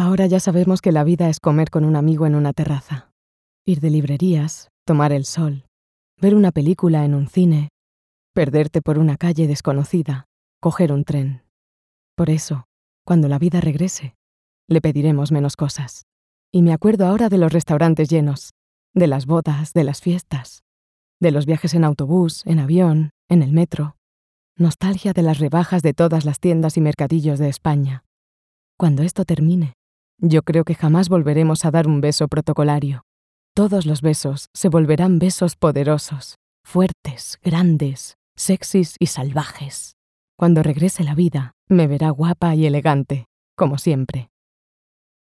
Ahora ya sabemos que la vida es comer con un amigo en una terraza, ir de librerías, tomar el sol, ver una película en un cine, perderte por una calle desconocida, coger un tren. Por eso, cuando la vida regrese, le pediremos menos cosas. Y me acuerdo ahora de los restaurantes llenos, de las bodas, de las fiestas, de los viajes en autobús, en avión, en el metro. Nostalgia de las rebajas de todas las tiendas y mercadillos de España. Cuando esto termine, yo creo que jamás volveremos a dar un beso protocolario. Todos los besos se volverán besos poderosos, fuertes, grandes, sexys y salvajes. Cuando regrese la vida, me verá guapa y elegante, como siempre.